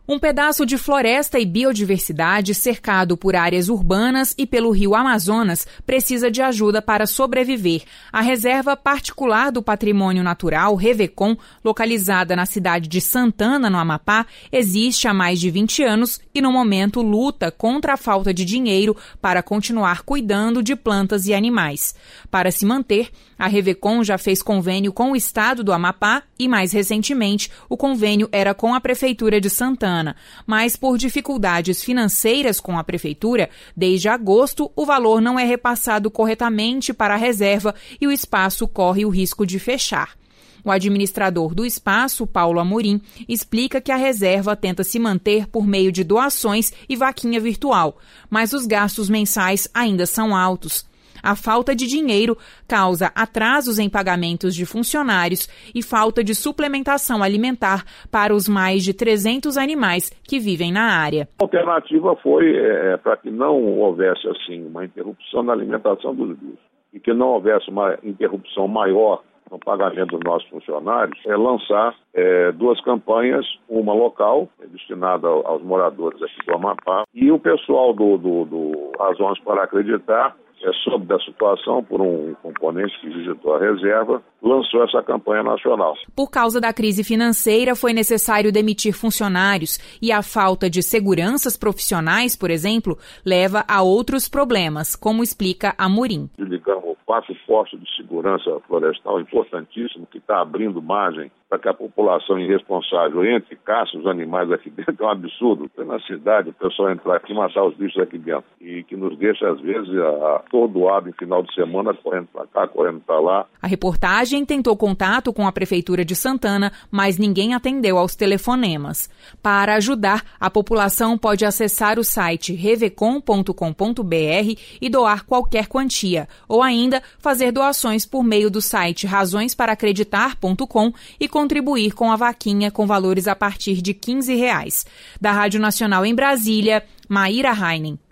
Um pedaço de floresta e biodiversidade cercado por áreas urbanas e pelo rio Amazonas precisa de ajuda para sobreviver. A Reserva Particular do Patrimônio Natural, Revecom, localizada na cidade de Santana, no Amapá, existe há mais de 20 anos e, no momento, luta contra a falta de dinheiro para continuar cuidando de plantas e animais. Para se manter, a Revecom já fez convênio com o estado do Amapá e, mais recentemente, o convênio era com a Prefeitura de Santana. Mas, por dificuldades financeiras com a Prefeitura, desde agosto o valor não é repassado corretamente para a reserva e o espaço corre o risco de fechar. O administrador do espaço, Paulo Amorim, explica que a reserva tenta se manter por meio de doações e vaquinha virtual, mas os gastos mensais ainda são altos. A falta de dinheiro causa atrasos em pagamentos de funcionários e falta de suplementação alimentar para os mais de 300 animais que vivem na área. A alternativa foi para que não houvesse assim uma interrupção na alimentação dos bichos e que não houvesse uma interrupção maior no pagamento dos nossos funcionários, lançar duas campanhas, uma local, destinada aos moradores aqui do Amapá, e o pessoal do Razões para Acreditar, soube da situação por um componente que visitou a reserva, lançou essa campanha nacional. Por causa da crise financeira, foi necessário demitir funcionários e a falta de seguranças profissionais, por exemplo, leva a outros problemas, como explica Amorim. Ligamos 4 postos de segurança florestal importantíssimo que está abrindo margem para que a população irresponsável entre e caça os animais aqui dentro. É um absurdo. Na cidade, o pessoal entrar aqui e matar os bichos aqui dentro. E que nos deixa, às vezes, atordoado em final de semana, correndo para cá, correndo para lá. A reportagem tentou contato com a Prefeitura de Santana, mas ninguém atendeu aos telefonemas. Para ajudar, a população pode acessar o site revecom.com.br e doar qualquer quantia, ou ainda fazer doações por meio do site razõesparacreditar.com e contribuir com a vaquinha com valores a partir de R$15. Da Rádio Nacional em Brasília, Maíra Heinen.